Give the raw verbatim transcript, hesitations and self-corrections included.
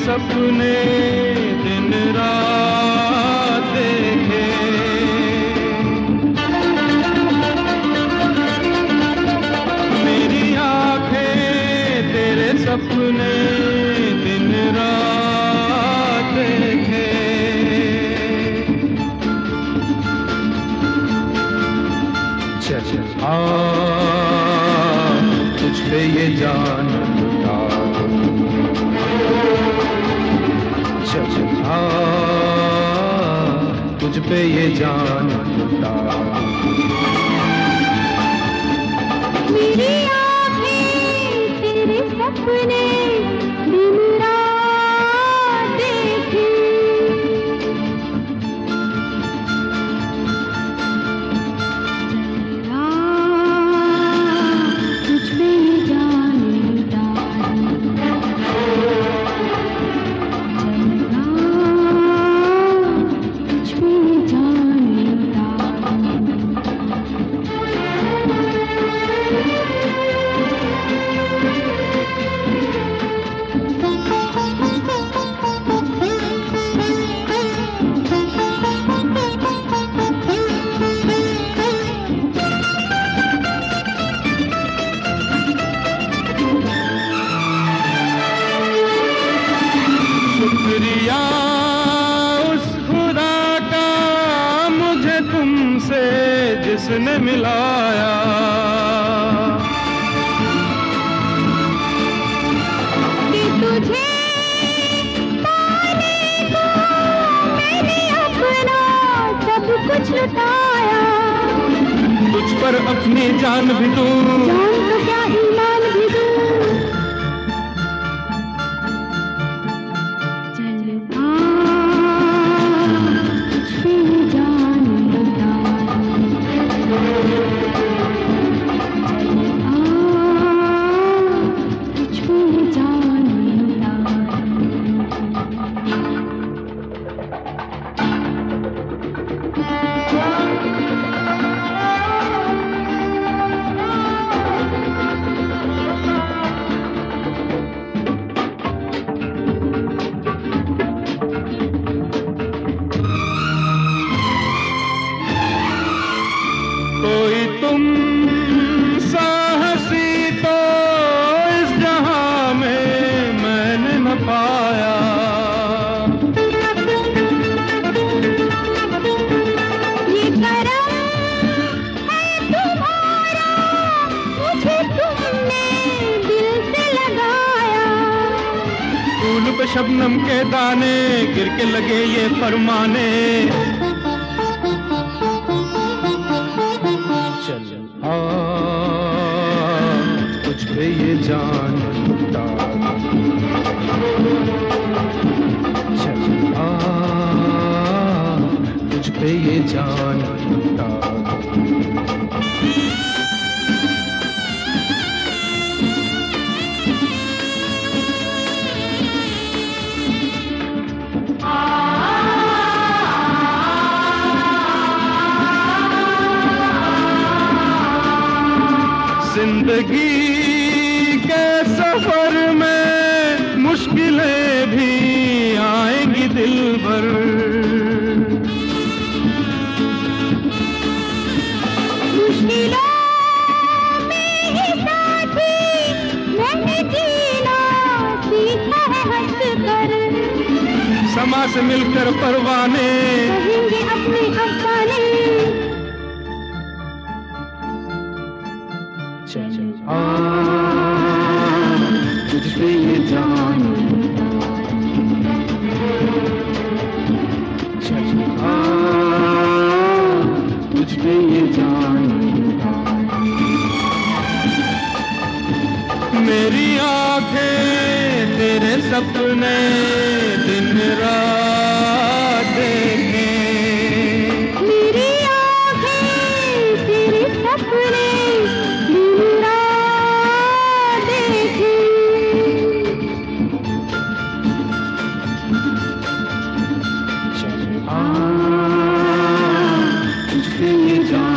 सपने दिन रात देखे, मेरी आंखें तेरे सपने दिन रात देखे। चल आ तुझ पे ये जान लुटा दूं, आ तुझ पे ये जान लुटा दूं। मेरी आँखें तेरे सपने दिन रात देखे, तुझ पे ये जान लुटा शुक्रिया उस खुदा का मुझे तुमसे जिसने मिलाया, कि तुझे पाने को मैंने अपना सब कुछ लुटाया। तुझ पर अपनी जान भी दूं, जान तो क्या ईमान भी दूं। कोई तुम साहसी तो इस जहां में मैंने न पाया, ये करम है तुम्हारा मुझे तुमने दिल से लगाया। फूल पे शबनम के दाने गिर के लगे ये फरमाने, आ तुझ पे ये जान लुटा दूं। चल आ तुझ पे ये जान लुटा दूं। जिंदगी के सफर में मुश्किलें भी आएंगी दिल भर, मुश्किलों में ही साथी मैंने जीना सीखा है हंस कर। समा से मिलकर परवाने कहेंगे अपने अफसाने। आ तुझ पे ये जान आ तुझ पे ये जान, मेरी आंखें तेरे सपने दिन रात देखे, मेरी आँखें तेरे सपने दिन रात देखे। आ तुझ पे ये जान